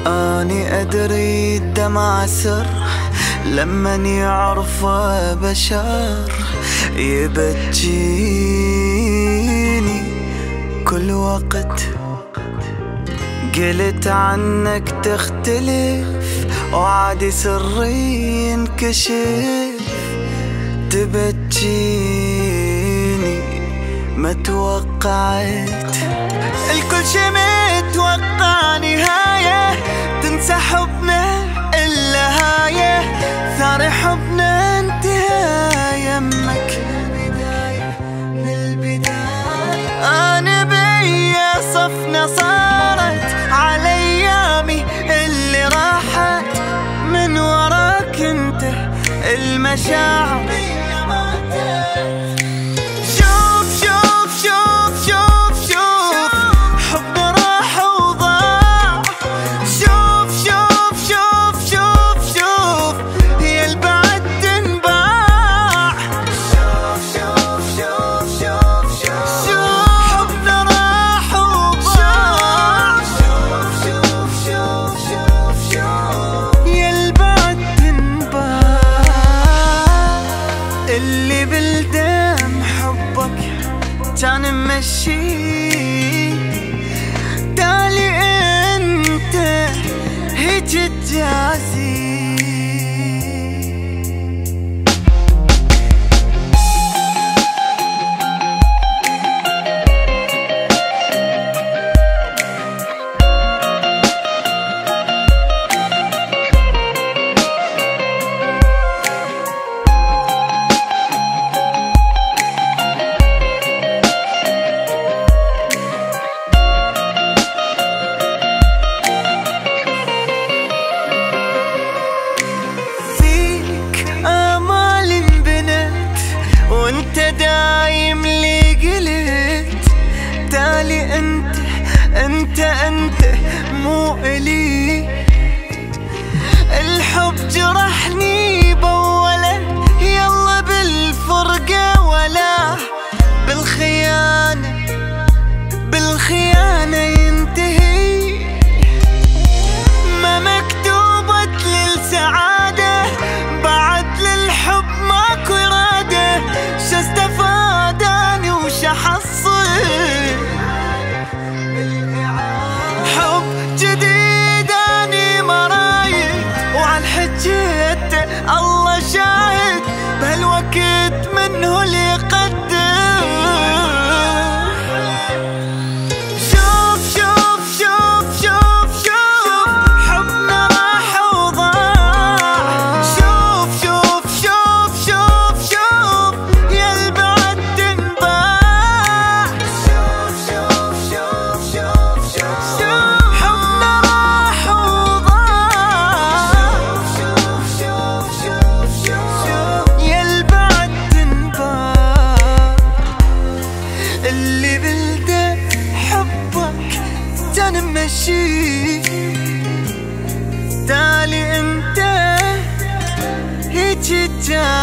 أني أدري الدمع سر لمن يعرفه بشر يبجيني كل وقت. قلت عنك تختلف وعادي سري ينكشف، تبجيني ما توقعت الكل شي متوقع نهاية، تنسى حبنا إلا هاية، ثاني حبنا انتهى يمك من البداية. أنا بيا صفنا صارت على أيامي اللي راحت، من وراك انت المشاعر اللي بالدم حبك كان ممشي، تالي انت هيك تجازي. وانت دايم لي قلت تالي انت مو إلي. الحب جرحني بوله، يلا بالفرقة ولا بالخيانة ينتهي. ما مكتوبت للسعادة بعد للحب ماكو إرادة، شستفاد اني وش احصل؟ حب جديد اني ما رايد، وعالحجة الله شاهد بهالوقت منه اللي يقدر. شوف شوف شوف شوف شوف حبنا راح وضاع، شوف شوف شوف شوف شوف يا البعد تنباع. شوف شوف شوف شوف شوف حبنا راح وضاع، شوف شوف شوف شوف يا البعد تنباع. اللي بلده حبك كان ممشي، تالي انت هيك